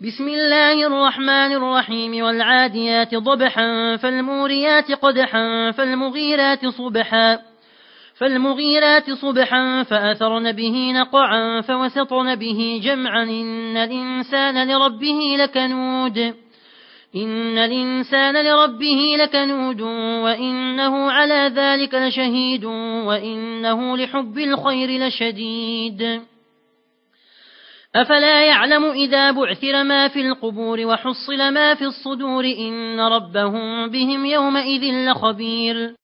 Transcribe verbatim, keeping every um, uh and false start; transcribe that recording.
بسم الله الرحمن الرحيم والعاديات ضبحا فالموريات قدحا فالمغيرات صبحا فالمغيرات صبحا فأثرن به نقعا فوسطن به جمعا إن الإنسان لربه لكنود إن الإنسان لربه لكنود وإنه على ذلك لشهيد وإنه لحب الخير لشديد أفلا يعلم إذا بعثر ما في القبور وحصل ما في الصدور إن ربهم بهم يومئذ لخبير